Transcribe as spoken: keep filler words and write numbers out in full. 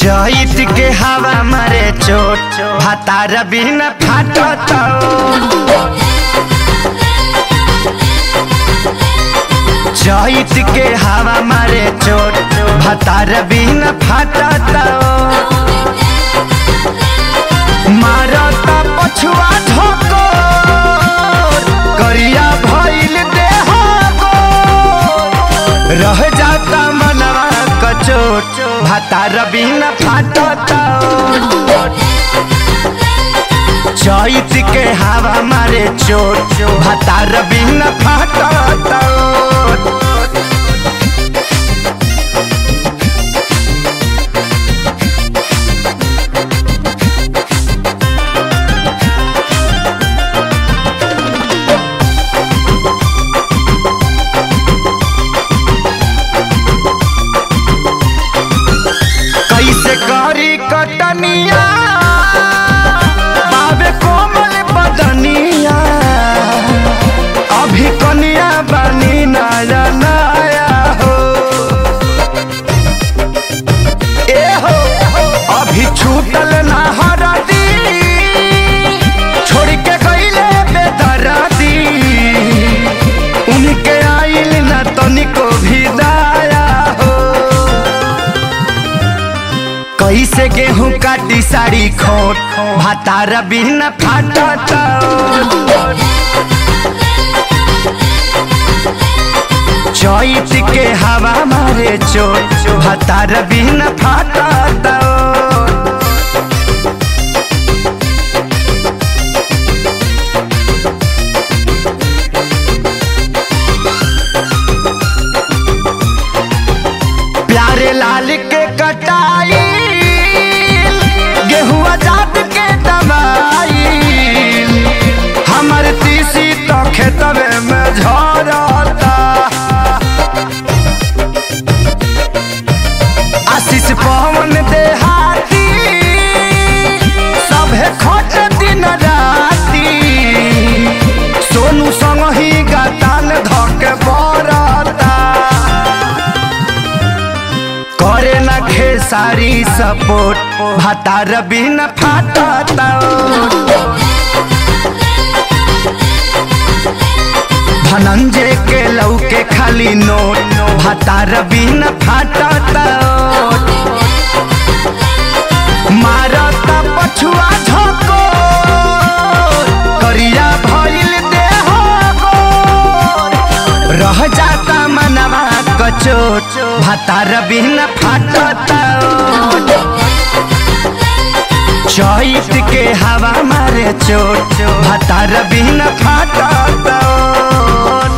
चैत के हवा मारे चोट भातार बिना फाटत चैत के हवा मारे चोट भातार बिना फाटत मारता पछुआ ठोकर करिया भइल देह रह जाता मनवा कचोट भातार बिना फाटत चैत के हवा मारे चोट भातार बिना फाटत करी कटनिया बाबे कोमल बदनिया अभी कनिया बनी नया नया हो ए हो अभी छूटल ना हरदी छोड़ के गईले बेदर्दी उनके आइल ना तनिको भी दया कैसे गेहूं काटी साड़ी खोट भातार बिना फाटत चैत के हवा मारे चोट भातार बिना फाटत प्यारे लाल के कटाई गेहुआ जात के दवाई हमर तीसी तो खेतवे में झरता आशीष पवन देहाती सभे खट दिन राती सोनू संग ही गातान धके बरता करे न खेसारी सपोर्ट भातार बिना फाटत धनंजय के लौके खाली नोट भातार बिना फाटत मारता पछुआ झोंको करिया भइल देह रह जाता मनवा कचोट भातार बिना फाटत चैत के हवा मारे चोट भातार बिना फाटत।